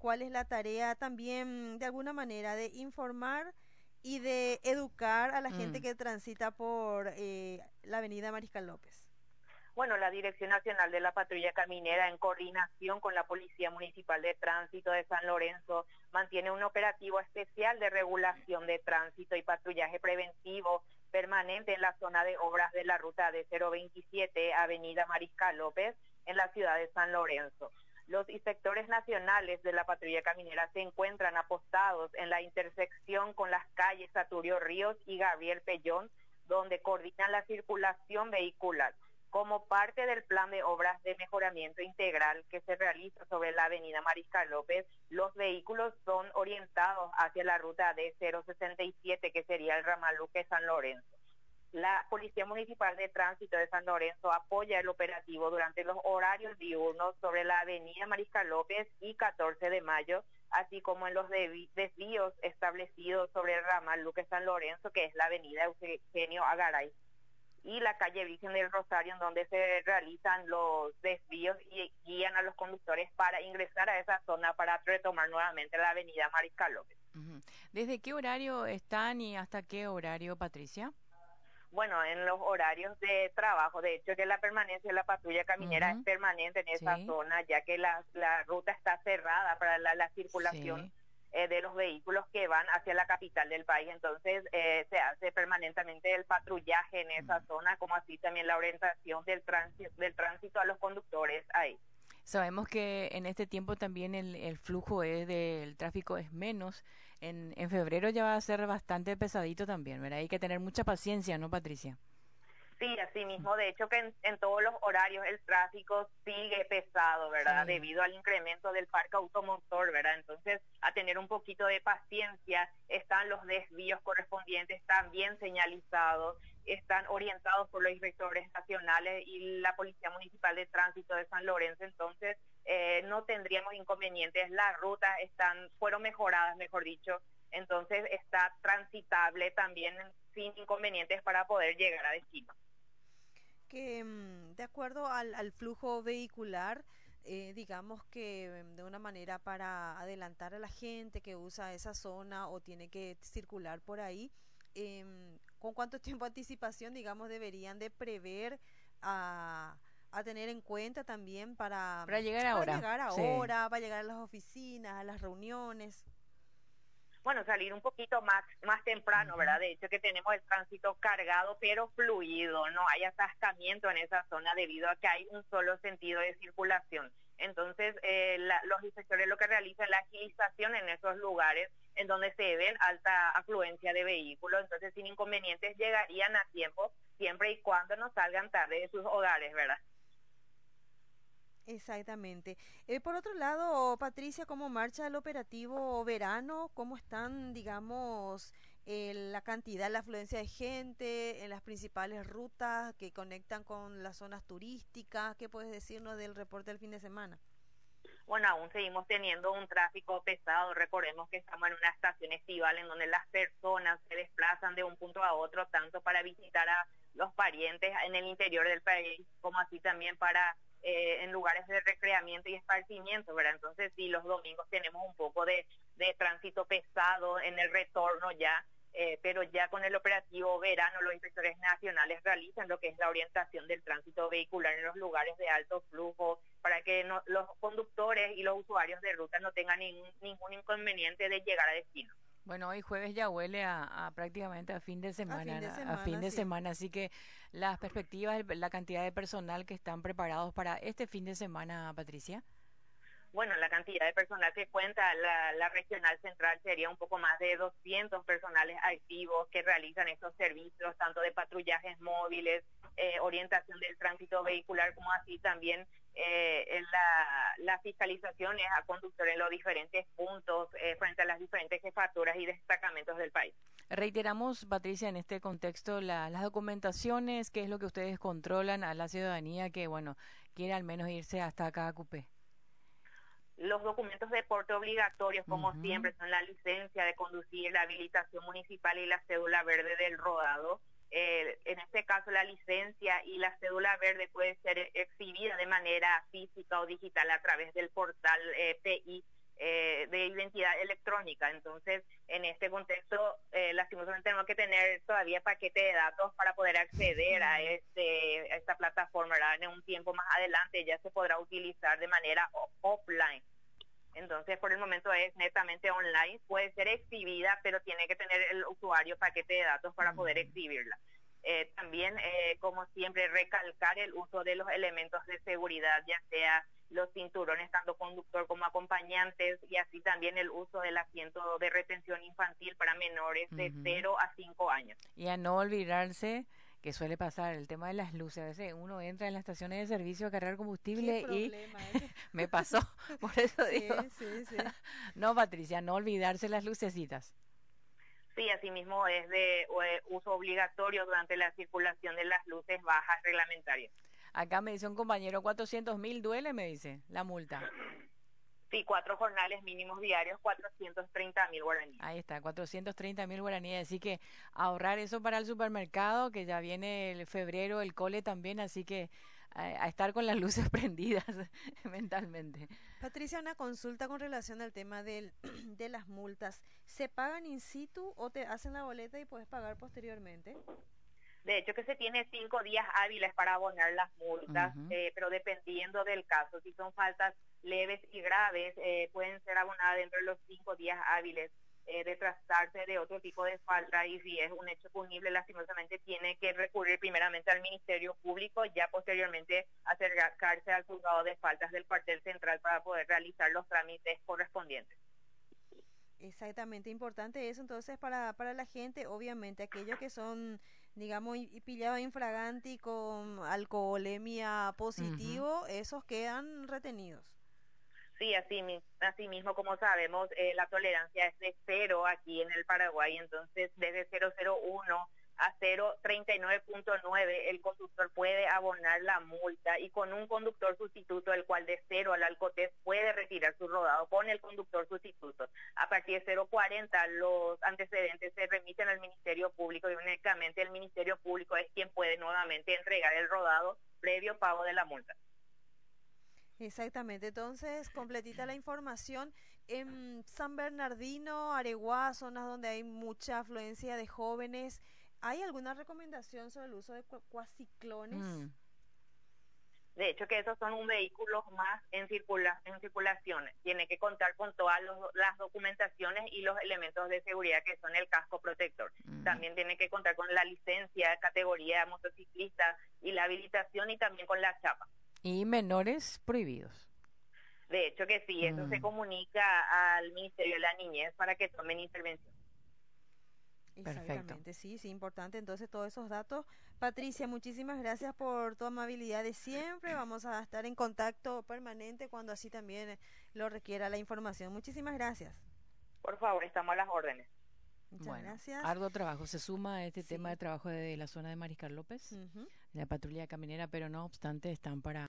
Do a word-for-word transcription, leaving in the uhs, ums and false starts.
cuál es la tarea también, de alguna manera, de informar y de educar a la gente Mm. que transita por eh, la avenida Mariscal López? Bueno, la Dirección Nacional de la Patrulla Caminera, en coordinación con la Policía Municipal de Tránsito de San Lorenzo, mantiene un operativo especial de regulación de tránsito y patrullaje preventivo permanente en la zona de obras de la ruta D cero veintisiete, Avenida Mariscal López, en la ciudad de San Lorenzo. Los inspectores nacionales de la Patrulla Caminera se encuentran apostados en la intersección con las calles Saturio Ríos y Gabriel Pellón, donde coordinan la circulación vehicular. Como parte del plan de obras de mejoramiento integral que se realiza sobre la avenida Mariscal López, los vehículos son orientados hacia la ruta D cero sesenta y siete, que sería el ramal Luque San Lorenzo. La Policía Municipal de Tránsito de San Lorenzo apoya el operativo durante los horarios diurnos sobre la avenida Mariscal López y catorce de mayo, así como en los desvíos establecidos sobre el ramal Luque San Lorenzo, que es la avenida Eugenio Agaray, y la calle Virgen del Rosario, en donde se realizan los desvíos y guían a los conductores para ingresar a esa zona para retomar nuevamente la avenida Mariscal López. Ujú. ¿Desde qué horario están y hasta qué horario, Patricia? Bueno, en los horarios de trabajo, de hecho que la permanencia de la patrulla caminera es Ujú. permanente en esa Sí, zona, ya que la, la ruta está cerrada para la, la circulación sí. eh, de los vehículos que van hacia la capital del país. Entonces eh, se hace permanentemente el patrullaje en esa Mm. zona, como así también la orientación del tránsito, del tránsito a los conductores ahí. Sabemos que en este tiempo también el, el flujo es del tráfico es menos. En, en febrero ya va a ser bastante pesadito también, ¿verdad? Hay que tener mucha paciencia, ¿no, Patricia? Sí, así mismo, de hecho que en, en todos los horarios el tráfico sigue pesado, ¿verdad? Sí. Debido al incremento del parque automotor, ¿verdad? Entonces, a tener un poquito de paciencia, están los desvíos correspondientes también señalizados, están orientados por los inspectores nacionales y la Policía Municipal de Tránsito de San Lorenzo. Entonces, eh, no tendríamos inconvenientes, las rutas están, fueron mejoradas, mejor dicho, entonces está transitable también sin inconvenientes para poder llegar a destino. Que mm, de acuerdo al, al flujo vehicular, eh, digamos que mm, de una manera para adelantar a la gente que usa esa zona o tiene que circular por ahí, em, ¿con cuánto tiempo de anticipación, digamos, deberían de prever a, a tener en cuenta también para, Para mm, llegar para ahora, llegar sí. ahora, para llegar a las oficinas, a las reuniones? Bueno, salir un poquito más, más temprano, Ujú. ¿verdad? De hecho que tenemos el tránsito cargado, pero fluido, no hay atascamiento en esa zona debido a que hay un solo sentido de circulación. Entonces, eh, la, los inspectores lo que realizan es la agilización en esos lugares en donde se ven alta afluencia de vehículos, entonces sin inconvenientes llegarían a tiempo, siempre y cuando no salgan tarde de sus hogares, ¿verdad? Exactamente. Eh, por otro lado, Patricia, ¿cómo marcha el operativo verano? ¿Cómo están, digamos, eh, la cantidad, la afluencia de gente en las principales rutas que conectan con las zonas turísticas? ¿Qué puedes decirnos del reporte del fin de semana? Bueno, aún seguimos teniendo un tráfico pesado. Recordemos que estamos en una estación estival en donde las personas se desplazan de un punto a otro, tanto para visitar a los parientes en el interior del país, como así también para eh, en lugares de recreamiento y esparcimiento, ¿verdad? Entonces, sí, los domingos tenemos un poco de, de tránsito pesado en el retorno ya, eh, pero ya con el operativo verano, los inspectores nacionales realizan lo que es la orientación del tránsito vehicular en los lugares de alto flujo, para que no, los conductores y los usuarios de ruta no tengan ningún, ningún inconveniente de llegar a destino. Bueno, hoy jueves ya huele a, a prácticamente a fin de A fin semana, de na- a fin semana, de sí. semana, así que las perspectivas, el- la cantidad de personal que están preparados para este fin de semana, Patricia. Bueno, la cantidad de personal que cuenta la, la regional central sería un poco más de doscientos personales activos que realizan estos servicios, tanto de patrullajes móviles, eh, orientación del tránsito vehicular, como así también eh, en la, las fiscalizaciones a conductores en los diferentes puntos eh, frente a las diferentes jefaturas y destacamentos del país. Reiteramos, Patricia, en este contexto, la- las documentaciones, qué es lo que ustedes controlan a la ciudadanía que, bueno, quiere al menos irse hasta cada cupé. Los documentos de porte obligatorios, como Ujú. siempre, son la licencia de conducir, la habilitación municipal y la cédula verde del rodado. Eh, en este caso, la licencia y la cédula verde puede ser exhibida de manera física o digital a través del portal eh, P I eh, de identidad electrónica. Entonces, en este contexto, eh, lastimosamente tenemos que tener todavía paquete de datos para poder acceder a, este, a esta plataforma, ¿verdad? En un tiempo más adelante ya se podrá utilizar de manera offline. Entonces, por el momento es netamente online, puede ser exhibida, pero tiene que tener el usuario paquete de datos para poder exhibirla. Eh, también, eh, como siempre, recalcar el uso de los elementos de seguridad, ya sea los cinturones, tanto conductor como acompañantes, y así también el uso del asiento de retención infantil para menores de Ujú. cero a cinco años. Y a no olvidarse que suele pasar el tema de las luces. A veces uno entra en las estaciones de servicio a cargar combustible Qué y problema ese. me pasó, por eso digo. Sí, sí, sí. No, Patricia, no olvidarse las lucecitas. Sí, asimismo es de eh, uso obligatorio durante la circulación de las luces bajas reglamentarias. Acá me dice un compañero, cuatrocientos mil duele, me dice, la multa. Sí, cuatro jornales mínimos diarios, cuatrocientos treinta mil guaraníes. Ahí está, cuatrocientos treinta mil guaraníes. Así que ahorrar eso para el supermercado, que ya viene el febrero, el cole también, así que a, a estar con las luces prendidas mentalmente. Patricia, una consulta con relación al tema del, de las multas. ¿Se pagan in situ o te hacen la boleta y puedes pagar posteriormente? De hecho, que se tiene cinco días hábiles para abonar las multas, Ujú. eh, pero dependiendo del caso, si son faltas leves y graves, eh, pueden ser abonadas dentro de los cinco días hábiles. Eh, de tratarse de otro tipo de falta, y si es un hecho punible, lastimosamente tiene que recurrir primeramente al Ministerio Público, ya posteriormente acercarse al juzgado de faltas del cuartel central para poder realizar los trámites correspondientes. Exactamente, importante eso entonces para, para la gente, obviamente aquellos que son, digamos, y- y pillados infraganti con alcoholemia Ujú. positivo, esos quedan retenidos. Sí, así, mi- así mismo como sabemos, eh, la tolerancia es de cero aquí en el Paraguay, entonces desde cero coma cero uno a cero coma treinta y nueve punto nueve el conductor puede abonar la multa, y con un conductor sustituto, el cual de cero al alcotés puede retirar su rodado con el conductor sustituto. A partir de cero coma cuarenta los antecedentes se remiten al Ministerio Público, y únicamente el Ministerio Público es quien puede nuevamente entregar el rodado previo pago de la multa. Exactamente, entonces completita la información. En San Bernardino, Areguá, zonas donde hay mucha afluencia de jóvenes, ¿hay alguna recomendación sobre el uso de cua- cuaciclones? Mm. De hecho, que esos son un vehículo más en, circula, en circulación. Tiene que contar con todas los, las documentaciones y los elementos de seguridad, que son el casco protector. Mm. También tiene que contar con la licencia, categoría motociclista y la habilitación, y también con la chapa. Y menores prohibidos. De hecho que sí, eso se Mm. comunica al Ministerio de la Niñez para que tomen intervención. Perfecto. Exactamente, sí, sí, importante entonces todos esos datos. Patricia, muchísimas gracias por tu amabilidad de siempre. Vamos a estar en contacto permanente cuando así también eh, lo requiera la información. Muchísimas gracias. Por favor, estamos a las órdenes. Muchas Bueno, gracias. arduo trabajo. Se suma a este tema Sí. de trabajo de la zona de Mariscal López, Ujú. la patrulla caminera, pero no obstante están para